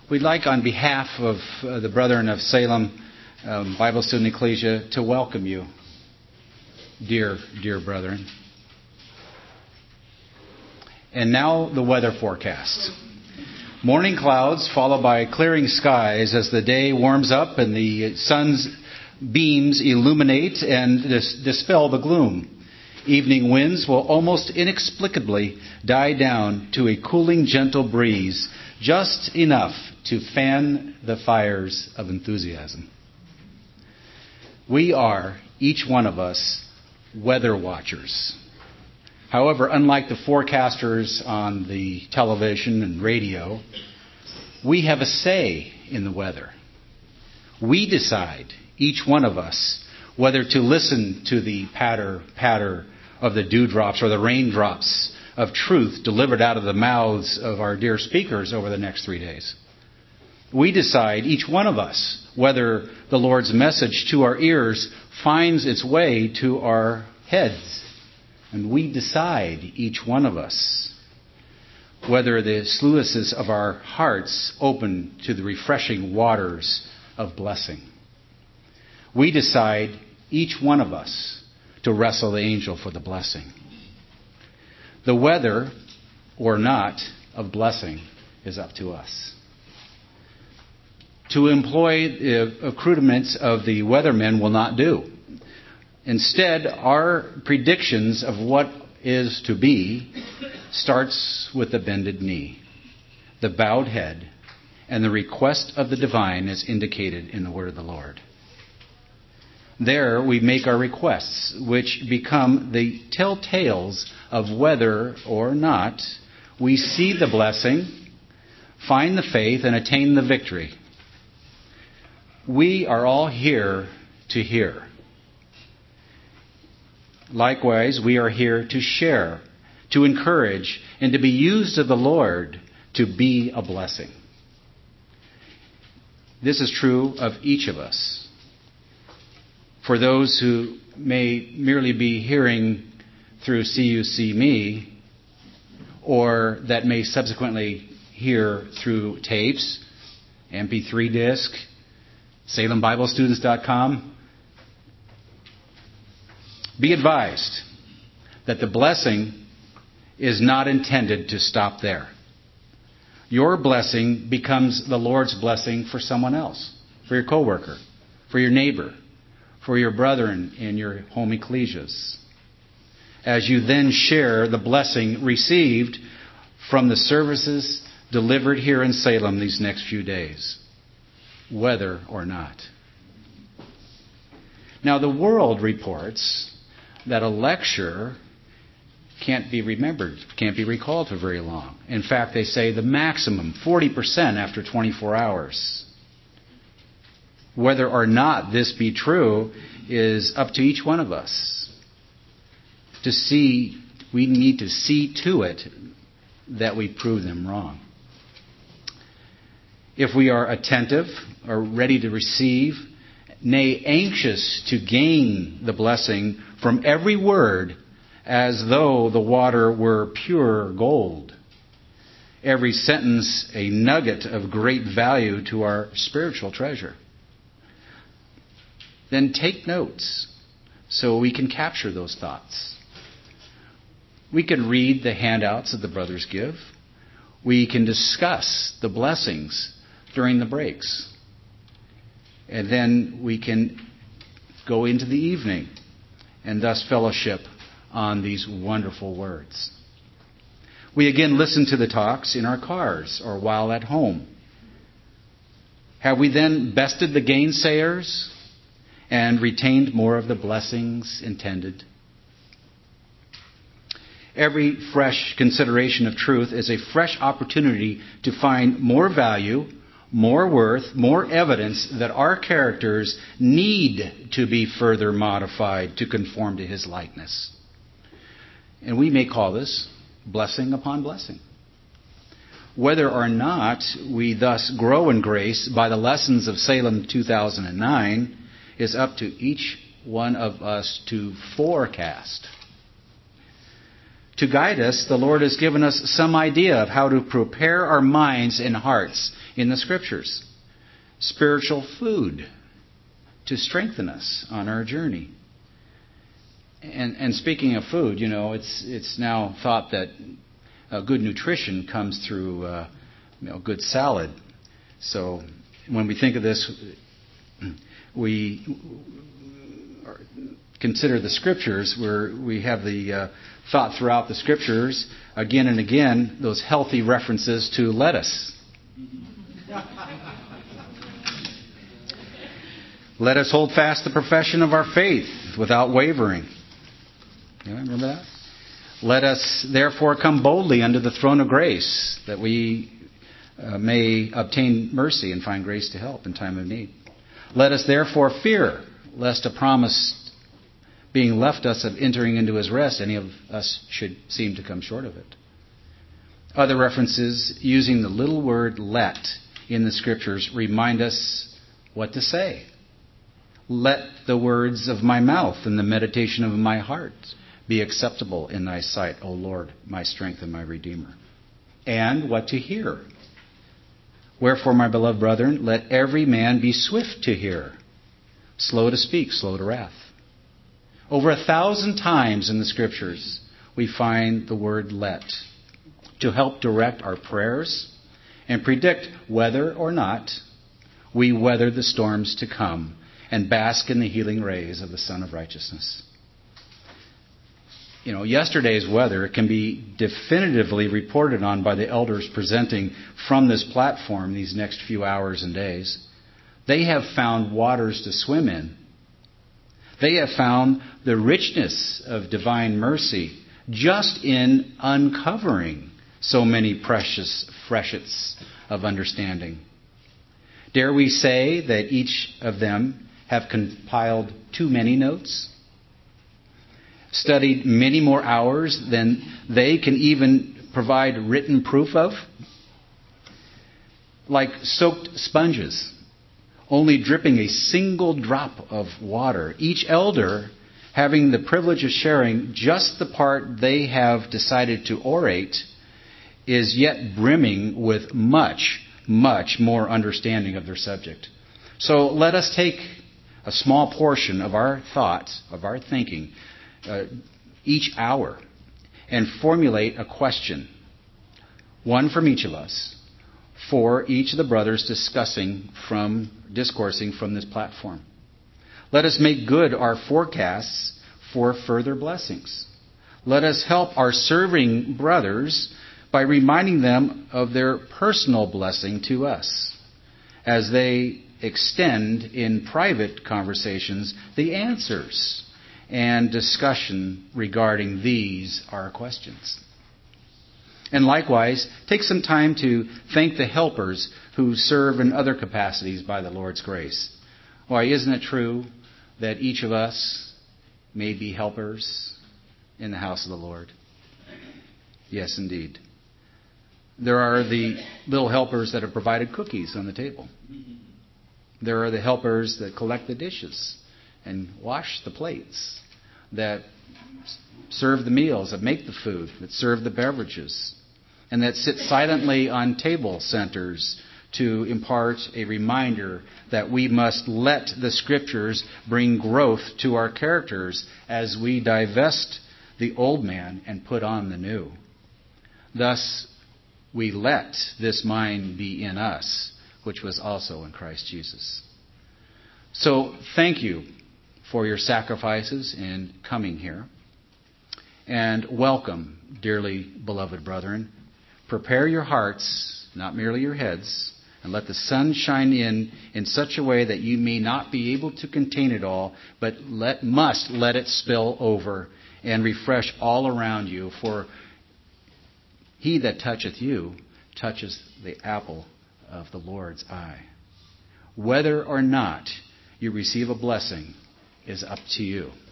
We'd like, on behalf of the Brethren of Salem Bible Student Ecclesia, to welcome you, dear brethren. And now the weather forecast. Morning clouds followed by clearing skies as the day warms up and the sun's beams illuminate and dispel the gloom. Evening winds will almost inexplicably die down to a cooling, gentle breeze, just enough to fan the fires of enthusiasm. We are, each one of us, weather watchers. However, unlike the forecasters on the television and radio, we have a say in the weather. We decide, each one of us, whether to listen to the patter of the dewdrops or the raindrops of truth delivered out of the mouths of our dear speakers over the next 3 days. We decide, each one of us, whether the Lord's message to our ears finds its way to our heads. And we decide, each one of us, whether the sluices of our hearts open to the refreshing waters of blessing. We decide, each one of us, to wrestle the angel for the blessing. The weather, or not, of blessing is up to us. To employ the accoutrements of the weathermen will not do. Instead, our predictions of what is to be starts with the bended knee, the bowed head, and the request of the divine as indicated in the word of the Lord. There we make our requests, which become the telltales of whether or not we see the blessing, find the faith, and attain the victory. We are all here to hear. Likewise, we are here to share, to encourage, and to be used of the Lord to be a blessing. This is true of each of us. For those who may merely be hearing through CUC Me, or that may subsequently hear through tapes, MP3 disc, SalemBibleStudents.com, be advised that the blessing is not intended to stop there. Your blessing becomes the Lord's blessing for someone else, for your coworker, for your neighbor, for your brethren in your home ecclesias, as you then share the blessing received from the services delivered here in Salem these next few days, whether or not. Now, the world reports that a lecture can't be remembered, can't be recalled for very long. In fact, they say the maximum, 40% after 24 hours. Whether or not this be true is up to each one of us to see. We need to see to it that we prove them wrong. If we are attentive or ready to receive, nay, anxious to gain the blessing from every word as though the water were pure gold, every sentence a nugget of great value to our spiritual treasure, then take notes so we can capture those thoughts. We can read the handouts that the brothers give. We can discuss the blessings during the breaks. And then we can go into the evening and thus fellowship on these wonderful words. We again listen to the talks in our cars or while at home. Have we then bested the gainsayers and retained more of the blessings intended? Every fresh consideration of truth is a fresh opportunity to find more value, more worth, more evidence that our characters need to be further modified to conform to His likeness. And we may call this blessing upon blessing. Whether or not we thus grow in grace by the lessons of Salem 2009 is up to each one of us to forecast. To guide us, the Lord has given us some idea of how to prepare our minds and hearts in the Scriptures. Spiritual food to strengthen us on our journey. And speaking of food, it's now thought that good nutrition comes through good salad. So when we think of this, we consider the Scriptures, where we have the thought throughout the Scriptures, again and again, those healthy references to lettuce. Let us hold fast the profession of our faith without wavering. Remember that? Let us therefore come boldly under the throne of grace, that we may obtain mercy and find grace to help in time of need. Let us therefore fear, lest a promise being left us of entering into His rest, any of us should seem to come short of it. Other references using the little word let in the Scriptures remind us what to say. Let the words of my mouth and the meditation of my heart be acceptable in thy sight, O Lord, my strength and my Redeemer. And what to hear. Wherefore, my beloved brethren, let every man be swift to hear, slow to speak, slow to wrath. Over 1,000 times in the Scriptures, we find the word let to help direct our prayers and predict whether or not we weather the storms to come and bask in the healing rays of the Sun of Righteousness. Yesterday's weather can be definitively reported on by the elders presenting from this platform these next few hours and days. They have found waters to swim in. They have found the richness of divine mercy just in uncovering so many precious freshets of understanding. Dare we say that each of them have compiled too many notes? Studied many more hours than they can even provide written proof of? Like soaked sponges, only dripping a single drop of water, each elder having the privilege of sharing just the part they have decided to orate, is yet brimming with much, much more understanding of their subject. So let us take a small portion of our thoughts, of our thinking, each hour, and formulate a question, one from each of us, for each of the brothers discoursing from this platform. Let us make good our forecasts for further blessings. Let us help our serving brothers by reminding them of their personal blessing to us as they extend in private conversations the answers and discussion regarding these our questions. And likewise, take some time to thank the helpers who serve in other capacities by the Lord's grace. Why, isn't it true that each of us may be helpers in the house of the Lord? Yes, indeed. There are the little helpers that have provided cookies on the table. There are the helpers that collect the dishes and wash the plates, that serve the meals, that make the food, that serve the beverages, and that sit silently on table centers to impart a reminder that we must let the Scriptures bring growth to our characters as we divest the old man and put on the new. Thus, we let this mind be in us, which was also in Christ Jesus. So, thank you for your sacrifices in coming here. And welcome, dearly beloved brethren. Prepare your hearts, not merely your heads, and let the sun shine in such a way that you may not be able to contain it all, but must let it spill over and refresh all around you. For he that toucheth you touches the apple of the Lord's eye. Whether or not you receive a blessing is up to you.